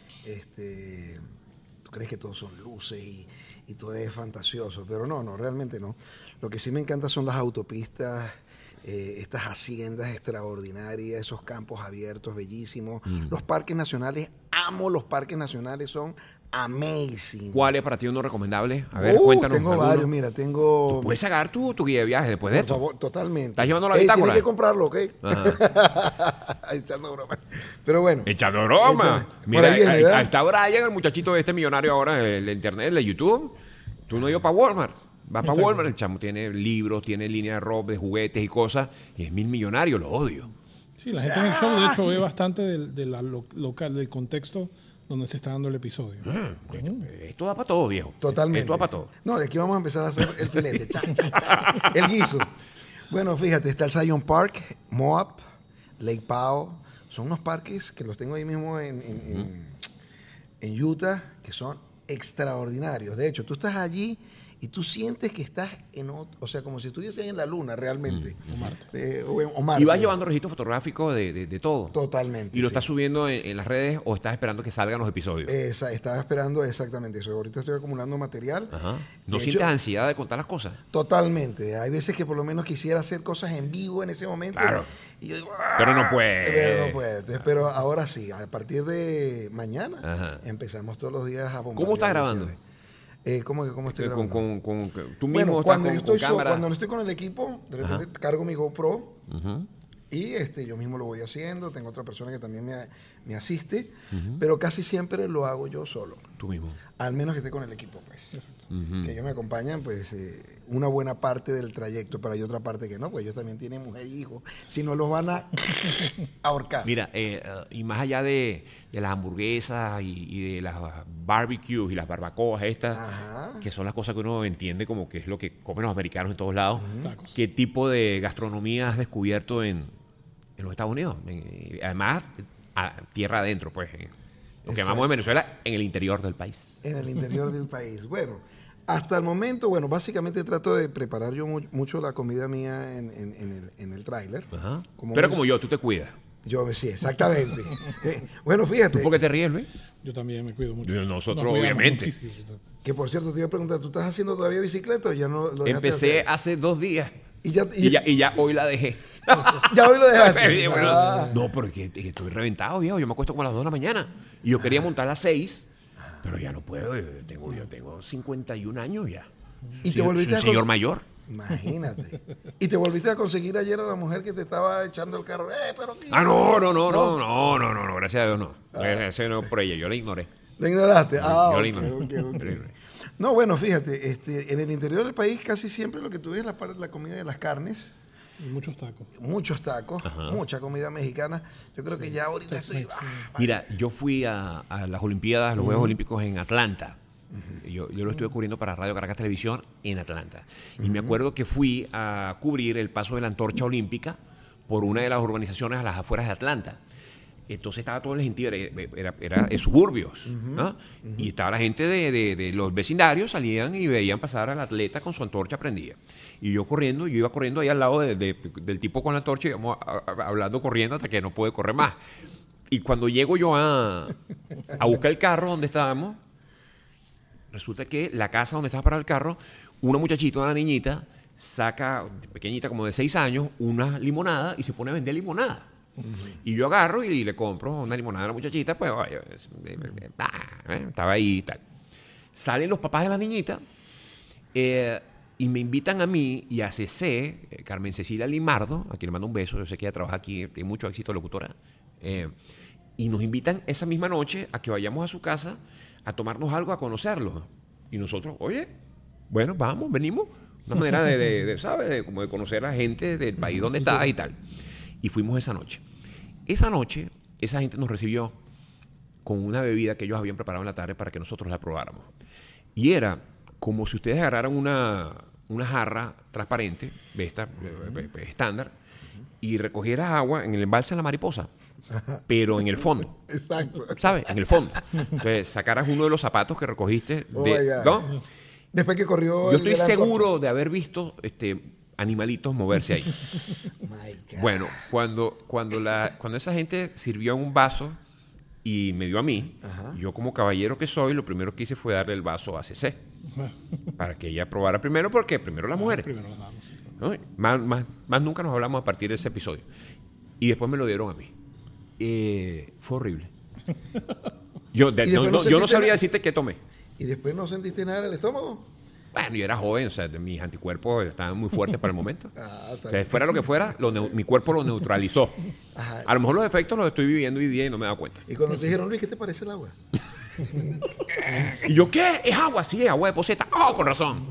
Crees que todos son luces y todo es fantasioso, pero no, realmente no. Lo que sí me encanta son las autopistas, estas haciendas extraordinarias, esos campos abiertos bellísimos, los parques nacionales. Amo los parques nacionales, son amazing. ¿Cuál es para ti uno recomendable? A ver, cuéntanos. Tengo varios, mira, tengo... ¿Tú puedes sacar tu guía de viaje después de esto? Por favor, totalmente. ¿Estás llevando la bitácora? Tienes que comprarlo, ¿ok? Echando broma. Pero bueno. Echando broma. Mira, ahí está Brian, el muchachito este millonario ahora de internet, de YouTube. Tú no ibas para Walmart. Vas para Walmart, el chamo tiene libros, tiene línea de ropa, de juguetes y cosas. Y es millonario, lo odio. Sí, la gente en el show, de hecho, ve bastante del contexto donde se está dando el episodio. Esto da para todo, viejo. Totalmente. Esto da para todo. No, de aquí vamos a empezar a hacer el filete. El guiso. Bueno, fíjate, está el Zion Park, Moab, Lake Powell. Son unos parques que los tengo ahí mismo en Utah, que son extraordinarios. De hecho, tú estás allí y tú sientes que estás o sea, como si estuvieses en la luna realmente. O Marte. ¿Y vas llevando registro fotográfico de todo? Totalmente. ¿Y lo estás subiendo en las redes o estás esperando que salgan los episodios? Estaba esperando exactamente eso. Ahorita estoy acumulando material. Ajá. ¿No sientes ansiedad de contar las cosas? Totalmente. Hay veces que por lo menos quisiera hacer cosas en vivo en ese momento. Claro. Y yo digo, pero no puedes. Pero no puedes. Pero ahora sí, a partir de mañana empezamos todos los días a bombardear. ¿Cómo estás grabando? ¿Cómo estoy grabando? Tú mismo cuando estás con cámara. Cuando no estoy con el equipo, de repente cargo mi GoPro Y yo mismo lo voy haciendo, tengo otra persona que también me asiste, pero casi siempre lo hago yo solo. Tú mismo. Al menos que esté con el equipo, pues. Que ellos me acompañan, pues, una buena parte del trayecto, pero hay otra parte que no, pues ellos también tienen mujer y hijos, si no los van a ahorcar. Mira, y más allá de las hamburguesas y de las barbecues y las barbacoas estas, que son las cosas que uno entiende como que es lo que comen los americanos en todos lados, ¿qué tipo de gastronomía has descubierto en los Estados Unidos? Además, a tierra adentro, pues, lo que llamamos en Venezuela, en el interior del país. En el interior del país. Bueno, hasta el momento, básicamente trato de preparar yo mucho la comida mía en el tráiler. Pero como yo, tú te cuidas. Yo, sí, exactamente. Bueno, fíjate. ¿Tú por qué te ríes, Luis? Yo también me cuido mucho. Nosotros, obviamente. Que por cierto, te iba a preguntar, ¿tú estás haciendo todavía bicicleta o ya no lo dejaste? Empecé hace 2 días. Y ya hoy la dejé. Ya hoy lo dejaste. Bueno, no, pero es que estoy reventado, viejo. Yo me acuesto como a las 2 de la mañana. Y yo quería montar a las 6, pero ya no puedo. Yo tengo 51 años ya. ¿Y te volviste soy un señor mayor? Imagínate. ¿Y te volviste a conseguir ayer a la mujer que te estaba echando el carro? Pero No, gracias a Dios no. Gracias no por ella, yo la ignoré. ¿La ignoraste? Yo la ignoré. Okay. No, bueno, fíjate, en el interior del país casi siempre lo que tú ves es la comida de las carnes. Y muchos tacos. Muchos tacos, mucha comida mexicana. Yo creo que ya ahorita estoy... Mira, yo fui a las Olimpiadas, los Juegos Olímpicos en Atlanta. Yo lo estuve cubriendo para Radio Caracas Televisión en Atlanta. Y me acuerdo que fui a cubrir el paso de la antorcha olímpica por una de las urbanizaciones a las afueras de Atlanta. Entonces estaba todo el gentío, era suburbios, ¿no? Y estaba la gente de los vecindarios, salían y veían pasar al atleta con su antorcha prendida. Y yo iba corriendo ahí al lado del tipo con la antorcha, y íbamos hablando, corriendo hasta que no pude correr más. Y cuando llego yo a buscar el carro donde estábamos, resulta que la casa donde estaba parado el carro, una muchachita, una niñita, saca, pequeñita como de 6 años, una limonada y se pone a vender limonada. Y yo agarro y le compro una limonada a la muchachita, pues estaba ahí y tal. Salen los papás de la niñita y me invitan a mí y a CC, Carmen Cecilia Limardo, a quien le mando un beso, yo sé que ella trabaja aquí, tiene mucho éxito locutora, y nos invitan esa misma noche a que vayamos a su casa a tomarnos algo, a conocerlo. Y nosotros, oye, bueno, vamos, venimos. Una manera ¿sabes? Como de conocer a la gente del país donde está y tal. Y fuimos esa noche. Esa noche, esa gente nos recibió con una bebida que ellos habían preparado en la tarde para que nosotros la probáramos. Y era como si ustedes agarraran una jarra transparente, de esta, estándar, y recogieras agua en el embalse de la Mariposa, pero en el fondo. Exacto. ¿Sabes? En el fondo. Entonces, sacaras uno de los zapatos que recogiste. ¿No? Después que corrió... Yo estoy seguro de haber visto animalitos moverse ahí. Bueno, cuando esa gente sirvió en un vaso y me dio a mí, yo como caballero que soy, lo primero que hice fue darle el vaso a CC. Para que ella probara primero, porque primero las mujeres. Primero las damas. ¿No? Más nunca nos hablamos a partir de ese episodio. Y después me lo dieron a mí. Fue horrible. Yo no sabría decirte qué tomé. ¿Y después no sentiste nada en el estómago? Bueno, yo era joven, o sea, mis anticuerpos estaban muy fuertes para el momento. O sea, fuera lo que fuera, mi cuerpo lo neutralizó. Ajá. A lo mejor los efectos los estoy viviendo hoy día y no me he dado cuenta. Y cuando te dijeron, Luis, ¿qué te parece el agua? Y yo, ¿qué? ¿Es agua? Sí, es agua de poseta. ¡Oh, con razón!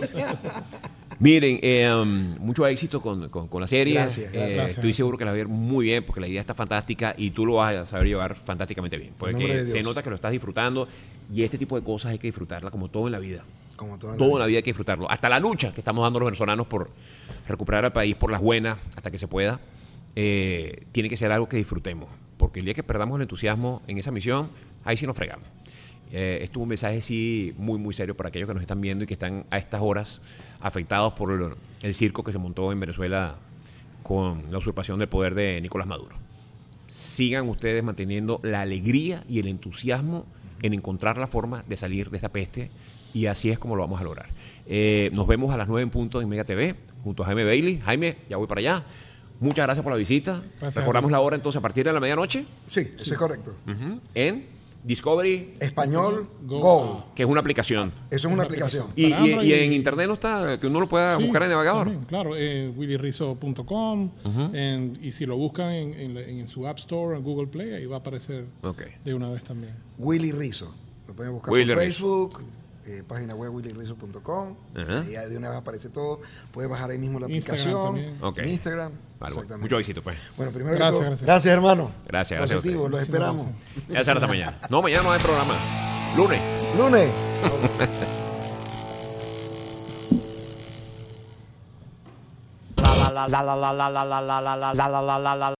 Miren, mucho éxito con la serie. Gracias. Estoy seguro que la vas a ver muy bien porque la idea está fantástica y tú lo vas a saber llevar fantásticamente bien. Porque se nota que lo estás disfrutando y este tipo de cosas hay que disfrutarla como todo en la vida. Como todo en la vida hay que disfrutarlo. Hasta la lucha que estamos dando los venezolanos por recuperar al país por las buenas hasta que se pueda, tiene que ser algo que disfrutemos. Porque el día que perdamos el entusiasmo en esa misión, ahí sí nos fregamos. Esto es un mensaje sí muy, muy serio para aquellos que nos están viendo y que están a estas horas afectados por el circo que se montó en Venezuela con la usurpación del poder de Nicolás Maduro. Sigan ustedes manteniendo la alegría y el entusiasmo en encontrar la forma de salir de esta peste y así es como lo vamos a lograr. Nos vemos a las 9 en punto en Mega TV junto a Jaime Bailey. Jaime, ya voy para allá. Muchas gracias por la visita. Gracias. Recordamos la hora entonces a partir de la medianoche. Sí, eso es correcto. En Discovery, Español, Go. Go. que es una aplicación. Eso es una aplicación. Y, Para Android y en internet no está, que uno lo pueda Sí, buscar en el navegador. también, claro, willyrizzo.com. Y si lo buscan en su App Store o en Google Play, ahí va a aparecer Ok. de una vez también. Willy Rizzo. Lo pueden buscar Willy por Rizzo. Facebook, página web willyrizzo.com. Ajá. Ahí de una vez aparece todo. Puedes bajar ahí mismo la Instagram aplicación. también. Ok. En Instagram. Vale, bueno. Exactamente. Mucho éxito, pues. Bueno, primero Gracias, que todo, gracias. gracias, hermano. Gracias, gracias a Positivo, ustedes. los esperamos. Ya será hasta mañana. No, mañana no hay programa. Lunes. Lunes. la la la la la la la la la la la la la la